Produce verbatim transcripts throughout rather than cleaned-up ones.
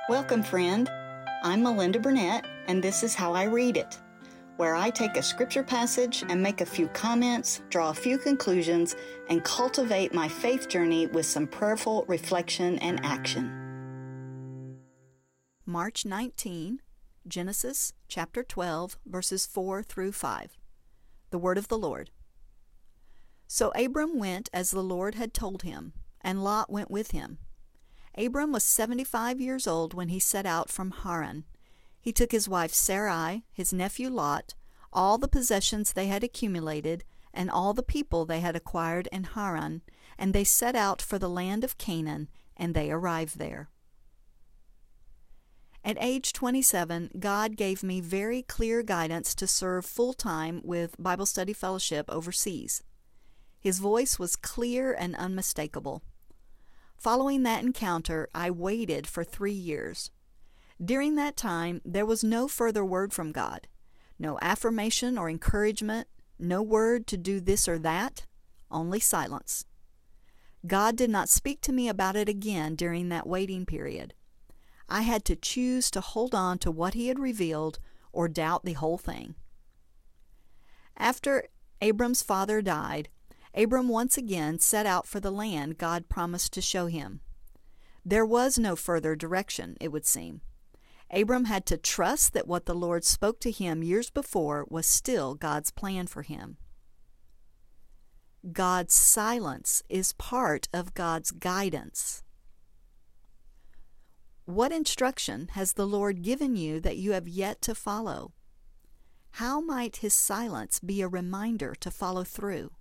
Welcome, friend. I'm Melinda Burnett, and this is How I Read It, where I take a scripture passage and make a few comments, draw a few conclusions, and cultivate my faith journey with some prayerful reflection and action. March nineteenth, Genesis chapter twelve, verses four through five. The word of the Lord. So Abram went as the Lord had told him, and Lot went with him. Abram was seventy-five years old when he set out from Haran. He took his wife Sarai, his nephew Lot, all the possessions they had accumulated, and all the people they had acquired in Haran, and they set out for the land of Canaan, and they arrived there. At age twenty-seven, God gave me very clear guidance to serve full-time with Bible Study Fellowship overseas. His voice was clear and unmistakable. Following that encounter, I waited for three years. During that time, there was no further word from God, no affirmation or encouragement, no word to do this or that, only silence. God did not speak to me about it again during that waiting period. I had to choose to hold on to what He had revealed or doubt the whole thing. After Abram's father died, Abram once again set out for the land God promised to show him. There was no further direction, it would seem. Abram had to trust that what the Lord spoke to him years before was still God's plan for him. God's silence is part of God's guidance. What instruction has the Lord given you that you have yet to follow? How might His silence be a reminder to follow through?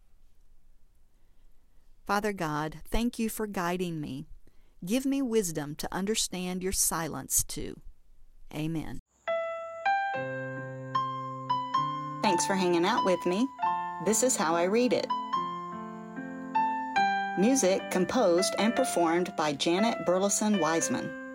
Father God, thank You for guiding me. Give me wisdom to understand Your silence too. Amen. Thanks for hanging out with me. This is How I Read It. Music composed and performed by Janet Burleson Wiseman.